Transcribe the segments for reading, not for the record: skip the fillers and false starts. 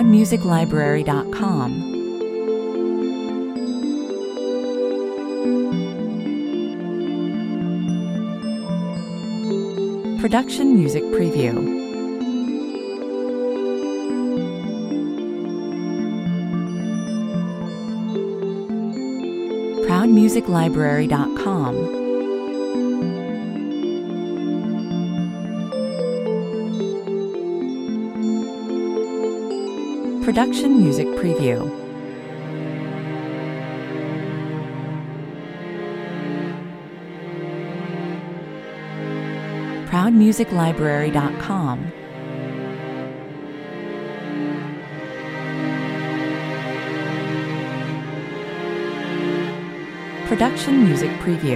ProudMusicLibrary.com. Production Music Preview. ProudMusicLibrary.com. Production Music Preview. ProudMusicLibrary.com. Production Music Preview.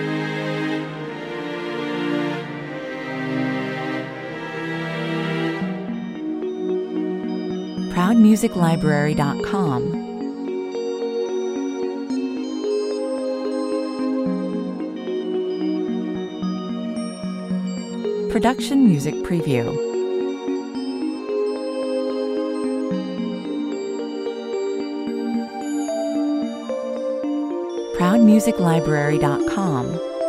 ProudMusicLibrary.com. Production Music Preview. ProudMusicLibrary.com.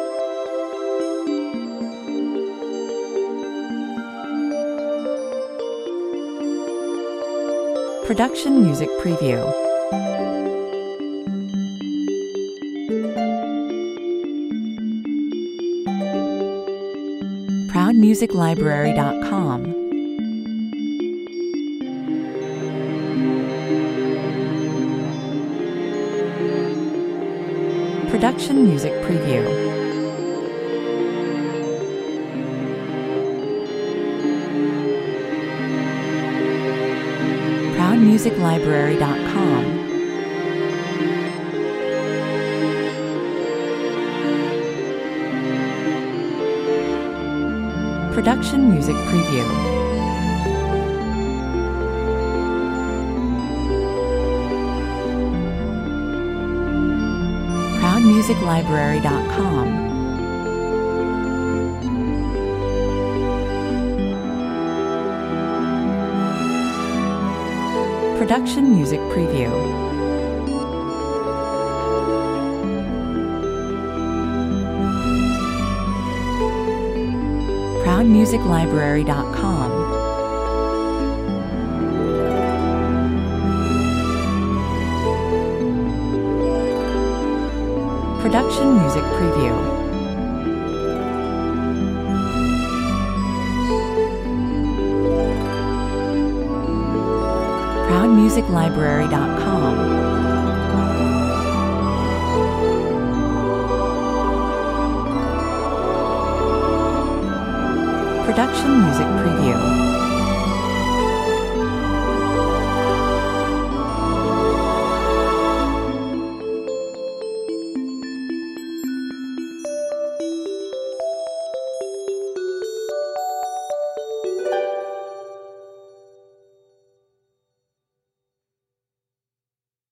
Production Music Preview. ProudMusicLibrary.com. Production Music Preview. ProudMusicLibrary.com. Production Music Preview. ProudMusicLibrary.com. Production Music Preview. ProudMusicLibrary.com. Production Music Preview. ProudMusicLibrary.com. Production Music Preview.